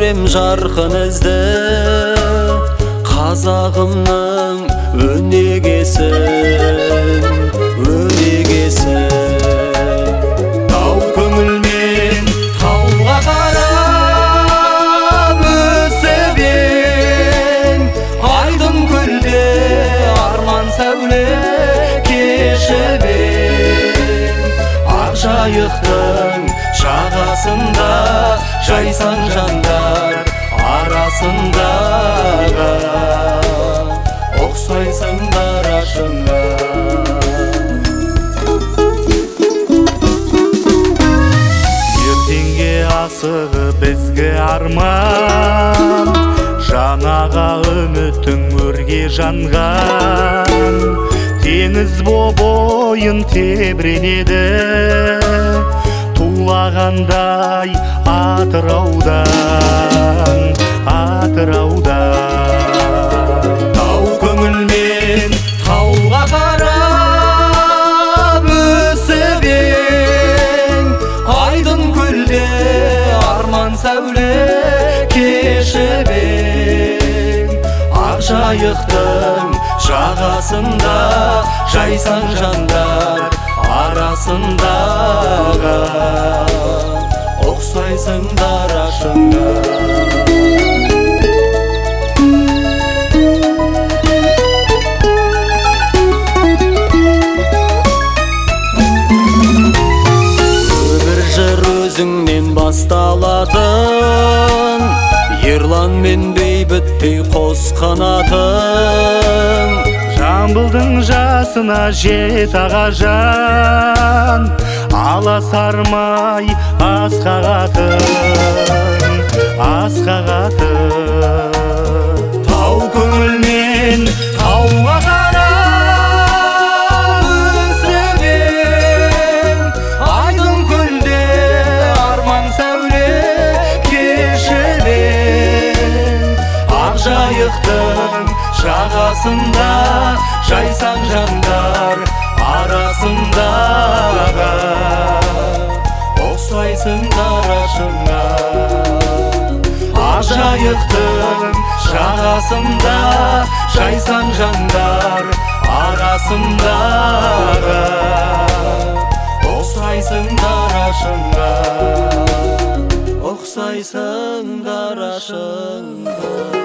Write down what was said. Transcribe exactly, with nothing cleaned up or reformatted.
берем жарқын ізді, қазағымның өнегесін, өнегесін. Тау көңілмен тауға қарап өсіп ең, айдын көлде арман сәуле кешіп ең. Ақжайықтың жағасында жайсаң жандар арасындағы, ұқсайсыңдар ашыңа. Ертеңге асығып ізгі арман, жаңаға үмітің өрге жанған. Теңіз боп ойын тебіренеді, тулағандай Атыраудан, Атыраудан. Тау көңілмен тауға қарап өсіп ең, айдын көлде арман сәуле кешіп ең. Ақжайықтың жағасында жайсаң жандар арасындағы, ұқсайсыңдар ашыңа. Өмір жыр өзіңнен басталатын, ерлан мен бейбіттей қос қанатын. Жамбылдың жасына жет ағажан, аласармай асқағатын, асқағатын. Тау көңілмен тауға қарап өсіп ең, айдын көлде арман сәуле кешіп ең. Ақжайықтың жағасында жайсаң жандар арасындағы, ұқсайсыңдар ашыңа. Ақжайықтың жағасында жайсаң жандар арасындағы, ұқсайсыңдар ашыңа, ұқсайсыңдар ашыңа.